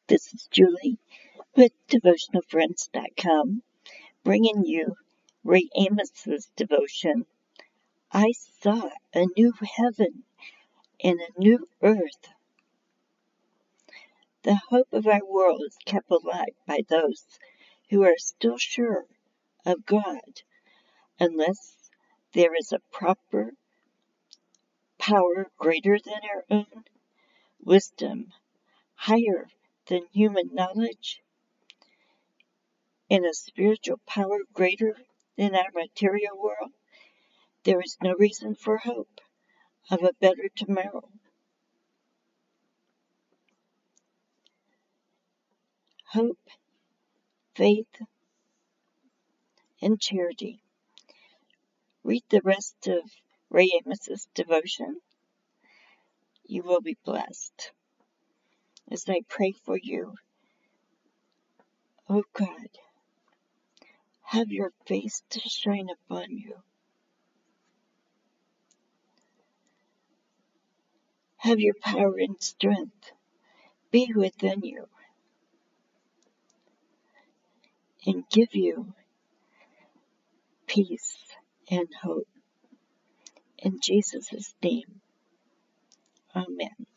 This is Julie with DevotionalFriends.com, bringing you Ray Amos's devotion. I saw a new heaven and a new earth. The hope of our world is kept alive by those who are still sure of God, unless there is a proper power greater than our own, wisdom higher than human knowledge, and a spiritual power greater than our material world. There is no reason for hope of a better tomorrow. Hope, faith, and charity. Read the rest of Ray Amos's devotion. You will be blessed. As I pray for you, oh God, have your face to shine upon you. Have your power and strength be within you and give you peace and hope. In Jesus' name, amen.